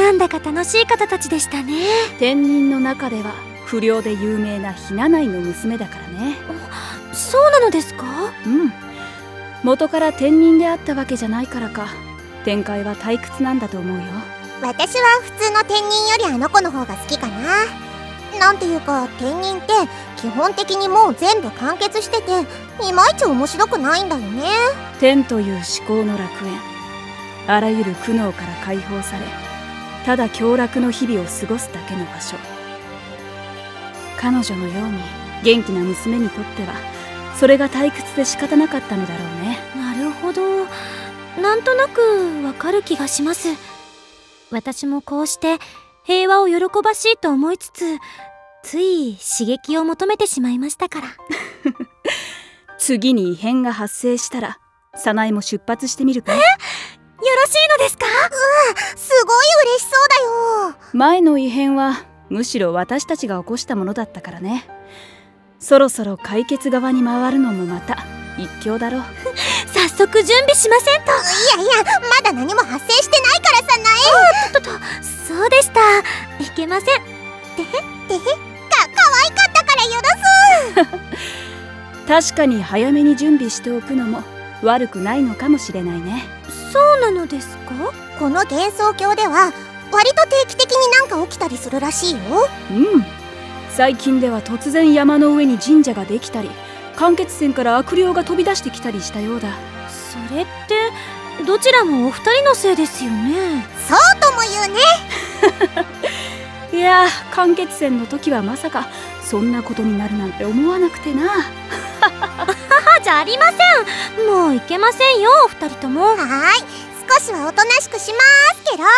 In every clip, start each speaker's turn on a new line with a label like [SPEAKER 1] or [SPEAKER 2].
[SPEAKER 1] なんだか楽しい方たちでしたね。
[SPEAKER 2] 天人の中では不良で有名なひなないの娘だからね。
[SPEAKER 1] そうなのですか？
[SPEAKER 2] うん。元から天人であったわけじゃないからか、展開は退屈なんだと思うよ。
[SPEAKER 3] 私は普通の天人よりあの子の方が好きかな。なんていうか、天人って基本的にもう全部完結してて、いまいち面白くないんだよね。
[SPEAKER 2] 天という思考の楽園、あらゆる苦悩から解放され、ただ享楽の日々を過ごすだけの場所。彼女のように元気な娘にとってはそれが退屈で仕方なかったのだろうね。
[SPEAKER 1] なるほど、なんとなくわかる気がします。私もこうして平和を喜ばしいと思いつつ、つい刺激を求めてしまいましたから。
[SPEAKER 2] 次に異変が発生したら早苗も出発してみるか？
[SPEAKER 1] よろしいのですか？
[SPEAKER 3] すごい嬉しそうだよ。
[SPEAKER 2] 前の異変はむしろ私たちが起こしたものだったからね。そろそろ解決側に回るのもまた一興だろう。
[SPEAKER 1] 早速準備しませんと。
[SPEAKER 3] いやいや、まだ何も発生してないからさな
[SPEAKER 1] そうでした。いけません。
[SPEAKER 3] 可愛かったから許す。
[SPEAKER 2] 確かに早めに準備しておくのも悪くないのかもしれないね。
[SPEAKER 1] そうなのですか？
[SPEAKER 3] この幻想郷では割と定期的になんか起きたりするらしいよ。
[SPEAKER 2] うん。最近では突然山の上に神社ができたり、間欠泉から悪霊が飛び出してきたりしたようだ。
[SPEAKER 1] それってどちらもお二人のせいですよね。
[SPEAKER 3] そうとも言うね。
[SPEAKER 2] いやー、間欠泉の時はまさかそんなことになるなんて思わなくてな。
[SPEAKER 1] 母じゃありません。もういけませんよ、お二人とも。
[SPEAKER 3] はーい、少しはおとなしくしますけど。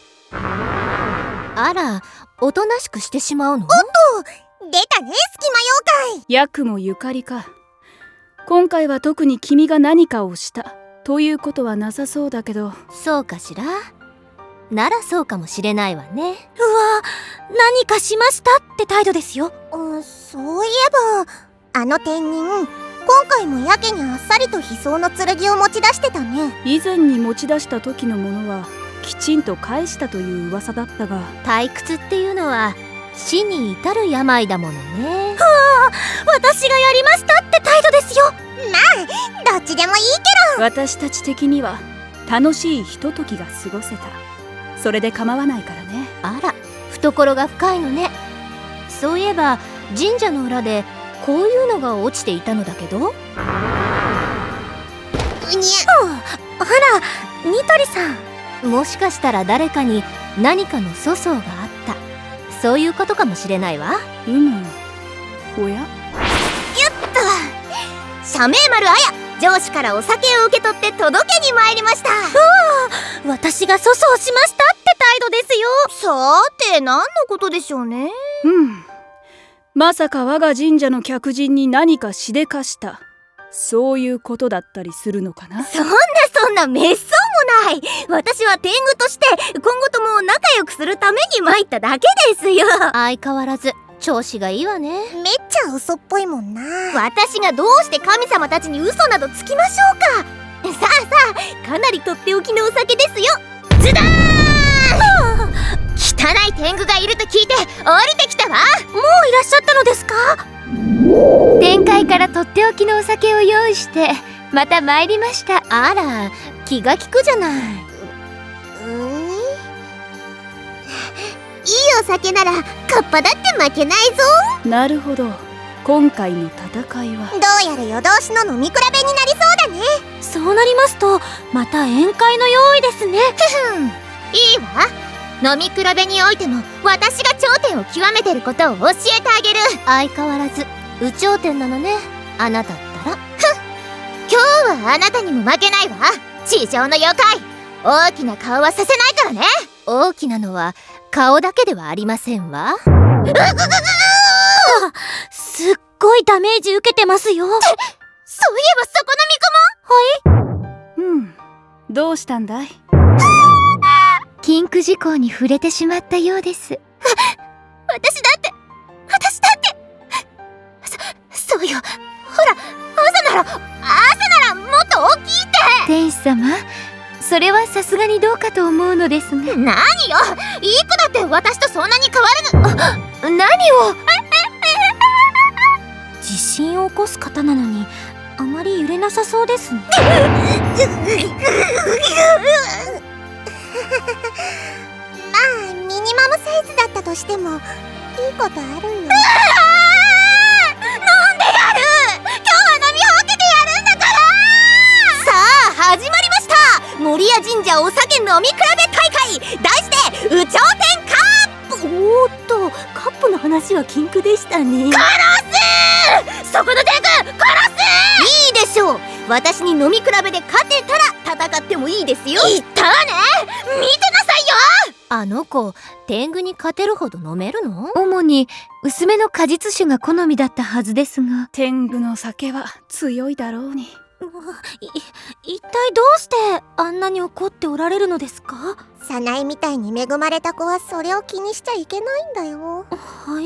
[SPEAKER 1] あら、おとなしくしてしまうの？
[SPEAKER 3] おっと、出たね、隙間妖怪。
[SPEAKER 2] ヤクもゆかりか。今回は特に君が何かをしたということはなさそうだけど。
[SPEAKER 1] そうかしら。ならそうかもしれないわね。うわ、何かしましたって態度ですよ。
[SPEAKER 3] そういえばあの天人、今回もやけにあっさりと悲壮の剣を持ち出してたね。
[SPEAKER 2] 以前に持ち出した時のものはきちんと返したという噂だったが。
[SPEAKER 1] 退屈っていうのは死に至る病だものね。私がやりましたって態度ですよ。
[SPEAKER 3] まあどっちでもいいけど、
[SPEAKER 2] 私たち的には楽しいひとときが過ごせた、それで構わないからね。
[SPEAKER 1] あら、懐が深いのね。そういえば神社の裏でこういうのが落ちていたのだけど。
[SPEAKER 3] うにゃ。
[SPEAKER 1] あら、ニトリさん、もしかしたら誰かに何かの粗相があった、そういうことかもしれないわ。
[SPEAKER 2] おや？
[SPEAKER 3] 社名丸あや、上司からお酒を受け取って届けに参りました。
[SPEAKER 1] 私が粗相しましたって態度ですよ。
[SPEAKER 3] さて何のことでしょうね。
[SPEAKER 2] まさか我が神社の客人に何かしでかした、そういうことだったりするのかな。
[SPEAKER 3] そんなめっそうもない。私は天狗として今後とも仲良くするために参っただけですよ。
[SPEAKER 1] 相変わらず調子がいいわね。
[SPEAKER 3] めっちゃ嘘っぽいもんな。私がどうして神様たちに嘘などつきましょうか。さあかなりとっておきのお酒ですよ。ズダーン。汚い天狗がいると聞いて降りてきたわ。
[SPEAKER 1] もういらっしゃったのですか？
[SPEAKER 4] 天界からとっておきのお酒を用意してまた参りました。
[SPEAKER 1] あら、気が利くじゃない。
[SPEAKER 3] いいお酒ならカッパだって負けないぞ。
[SPEAKER 2] なるほど、今回の戦いは
[SPEAKER 3] どうやら夜通しの飲み比べになりそうだね。
[SPEAKER 1] そうなりますとまた宴会の用意ですね。
[SPEAKER 3] いいわ。飲み比べにおいても私が頂点を極めてることを教えてあげる。
[SPEAKER 1] 相変わらず有頂天なのね、あなたったら。
[SPEAKER 3] 今日はあなたにも負けないわ。地上の妖怪、大きな顔はさせないからね。
[SPEAKER 1] 大きなのは顔だけではありませんわ。すっごいダメージ受けてますよ。
[SPEAKER 3] そういえばそこの
[SPEAKER 2] はい。どうしたんだい？
[SPEAKER 4] 禁句事項に触れてしまったようです。
[SPEAKER 3] 私だってそうよ。ほら、朝ならもっと大きいって。
[SPEAKER 4] 天使様、 それはさすがにどうかと思うのですが。
[SPEAKER 3] 何よ、いくらって私とそんなに変わるの。
[SPEAKER 4] 何を。
[SPEAKER 1] 地震を起こす方なのにあまり揺れなさそうですね。
[SPEAKER 3] まあミニマムサイズだったとしてもいいことあるよ。なんでやる。今日は飲みほうけてやるんだから。さあ始まりました、守谷神社お酒飲み比べ大会、題して有頂天カップ。
[SPEAKER 1] おーっと、カップの話は禁句でしたね。
[SPEAKER 3] そこの天狗殺す。いいでしょう、私に飲み比べで勝てたら戦ってもいいですよ。言ったわね、見てなさいよ。
[SPEAKER 4] あの子、天狗に勝てるほど飲めるの？主に薄めの果実酒が好みだったはずですが。
[SPEAKER 2] 天狗の酒は強いだろうに。
[SPEAKER 1] 一体どうしてあんなに怒っておられるのですか？
[SPEAKER 3] 早苗みたいに恵まれた子はそれを気にしちゃいけないんだよ。
[SPEAKER 1] はい、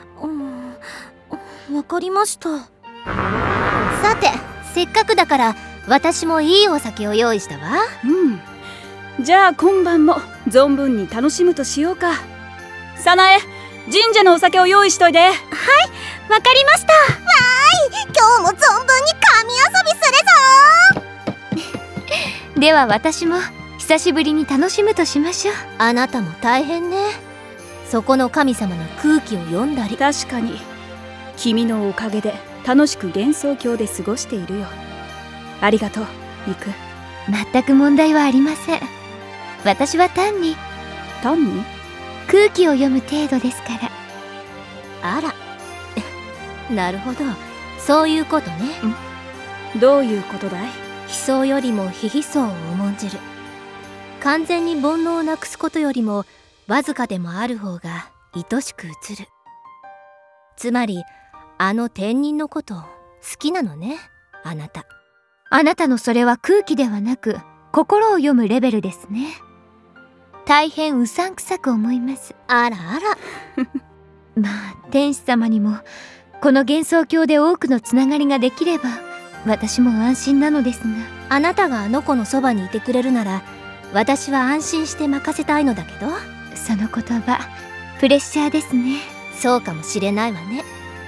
[SPEAKER 1] わかりました。
[SPEAKER 4] さて、せっかくだから私もいいお酒を用意したわ。
[SPEAKER 2] じゃあ今晩も存分に楽しむとしようか。早苗、神社のお酒を用意しといて。はい、
[SPEAKER 1] わかりました。
[SPEAKER 3] 今日も存分に神遊びするぞ。
[SPEAKER 4] では私も久しぶりに楽しむとしましょう。
[SPEAKER 1] あなたも大変ね。そこの神様の空気を読んだり。
[SPEAKER 2] 確かに君のおかげで楽しく幻想郷で過ごしているよ。ありがとう、リク。
[SPEAKER 4] 全く問題はありません。私は単に空気を読む程度ですから。
[SPEAKER 1] あらなるほど、そういうことね。
[SPEAKER 2] どういうことだい？
[SPEAKER 1] 悲壮よりも非悲壮を重んじる。完全に煩悩をなくすことよりもわずかでもある方が愛しく映る。つまりあの天人のこと好きなのね、あなた。
[SPEAKER 4] あなたのそれは空気ではなく心を読むレベルですね。大変うさんくさく思います。
[SPEAKER 1] あらあら
[SPEAKER 4] まあ天使様にもこの幻想郷で多くのつながりができれば私も安心なのですが。
[SPEAKER 1] あなたがあの子のそばにいてくれるなら私は安心して任せたいのだけど。
[SPEAKER 4] その言葉プレッシャーですね。
[SPEAKER 1] そうかもしれないわね。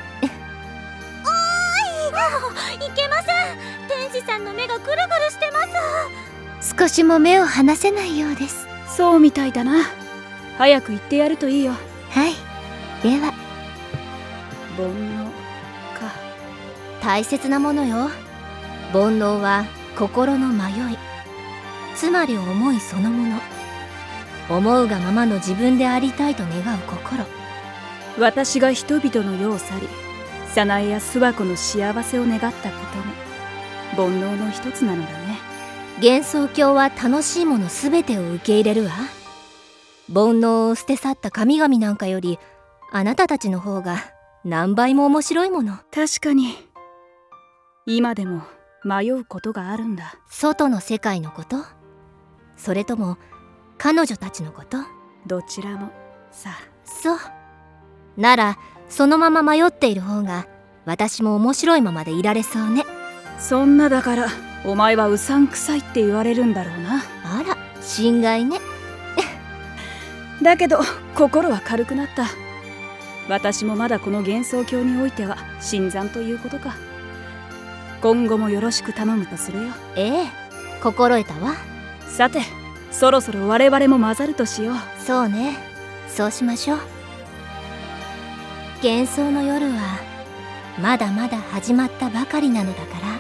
[SPEAKER 3] いけません、天使さんの目がぐるぐるしてます。
[SPEAKER 4] 少しも目を離せないようです。
[SPEAKER 2] そうみたいだな。早く言ってやるといいよ。
[SPEAKER 4] はい、では。
[SPEAKER 2] 煩悩か。
[SPEAKER 1] 大切なものよ。煩悩は心の迷い、つまり思いそのもの。思うがままの自分でありたいと願う心。
[SPEAKER 2] 私が人々の世を去り、早苗や諏訪子の幸せを願ったことも煩悩の一つなのだね。
[SPEAKER 1] 幻想郷は楽しいものすべてを受け入れるわ。煩悩を捨て去った神々なんかよりあなたたちの方が何倍も面白いもの。
[SPEAKER 2] 確かに今でも迷うことがあるんだ。
[SPEAKER 1] 外の世界のこと、それとも彼女たちのこと？
[SPEAKER 2] どちらもさ。
[SPEAKER 1] そうならそのまま迷っている方が私も面白いままでいられそうね。
[SPEAKER 2] そんなだからお前はうさんくさいって言われるんだろうな。
[SPEAKER 1] あら、心外ね
[SPEAKER 2] だけど心は軽くなった。私もまだこの幻想郷においては新参ということか。今後もよろしく頼むとするよ。
[SPEAKER 1] ええ、心得たわ。
[SPEAKER 2] さてそろそろ我々も混ざるとしよう。
[SPEAKER 1] そうね、そうしましょう。幻想の夜はまだまだ始まったばかりなのだから。